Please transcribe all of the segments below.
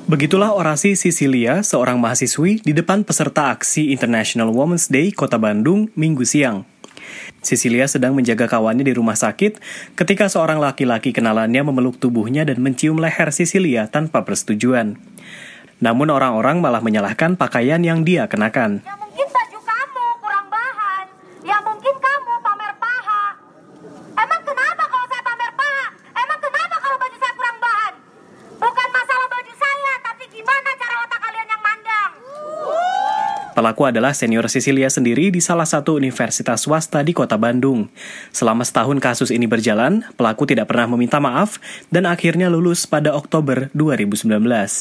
Begitulah orasi Cecilia, seorang mahasiswi di depan peserta aksi International Women's Day Kota Bandung, Minggu siang. Cecilia sedang menjaga kawannya di rumah sakit ketika seorang laki-laki kenalannya memeluk tubuhnya dan mencium leher Cecilia tanpa persetujuan. Namun orang-orang malah menyalahkan pakaian yang dia kenakan. Ya mungkin baju kamu kurang bahan, ya mungkin kamu pamer paha. Emang kenapa kalau saya pamer paha? Emang kenapa kalau baju saya kurang bahan? Bukan masalah baju saya, tapi gimana cara otak kalian yang mandang? Pelaku adalah senior Cecilia sendiri di salah satu universitas swasta di Kota Bandung. Selama setahun kasus ini berjalan, pelaku tidak pernah meminta maaf dan akhirnya lulus pada Oktober 2019.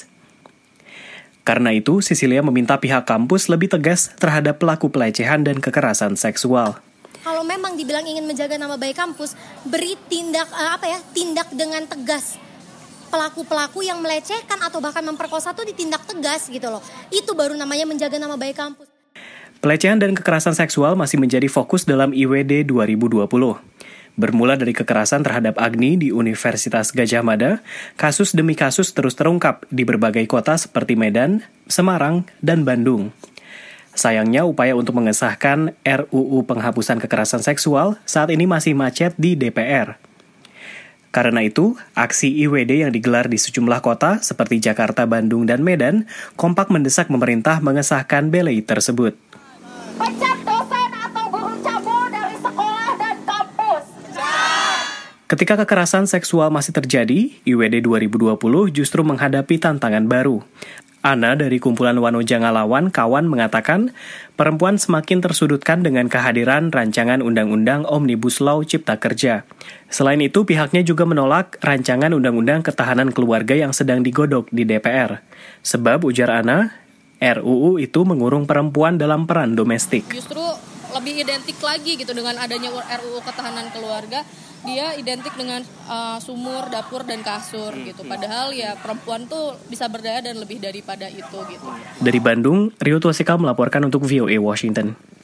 Karena itu, Cecilia meminta pihak kampus lebih tegas terhadap pelaku pelecehan dan kekerasan seksual. Kalau memang dibilang ingin menjaga nama baik kampus, beri tindak dengan tegas. Pelaku-pelaku yang melecehkan atau bahkan memperkosa itu ditindak tegas gitu loh. Itu baru namanya menjaga nama baik kampus. Pelecehan dan kekerasan seksual masih menjadi fokus dalam IWD 2020. Bermula dari kekerasan terhadap Agni di Universitas Gadjah Mada, kasus demi kasus terus terungkap di berbagai kota seperti Medan, Semarang, dan Bandung. Sayangnya, upaya untuk mengesahkan RUU penghapusan kekerasan seksual saat ini masih macet di DPR. Karena itu, aksi IWD yang digelar di sejumlah kota seperti Jakarta, Bandung, dan Medan kompak mendesak pemerintah mengesahkan BLI tersebut. Pecat dosen atau guru cabul dari sekolah dan kampus. Ketika kekerasan seksual masih terjadi, IWD 2020 justru menghadapi tantangan baru. Ana dari kumpulan Wanoja Ngalawan Kawan mengatakan, perempuan semakin tersudutkan dengan kehadiran rancangan Undang-Undang Omnibus Law Cipta Kerja. Selain itu, pihaknya juga menolak rancangan Undang-Undang Ketahanan Keluarga yang sedang digodok di DPR. Sebab, ujar Ana, RUU itu mengurung perempuan dalam peran domestik. Justru lebih identik lagi gitu dengan adanya RUU Ketahanan Keluarga. Dia identik dengan sumur, dapur, dan kasur gitu. Padahal ya perempuan tuh bisa berdaya dan lebih daripada itu gitu. Dari Bandung, Rio Tuasikal melaporkan untuk VOA Washington.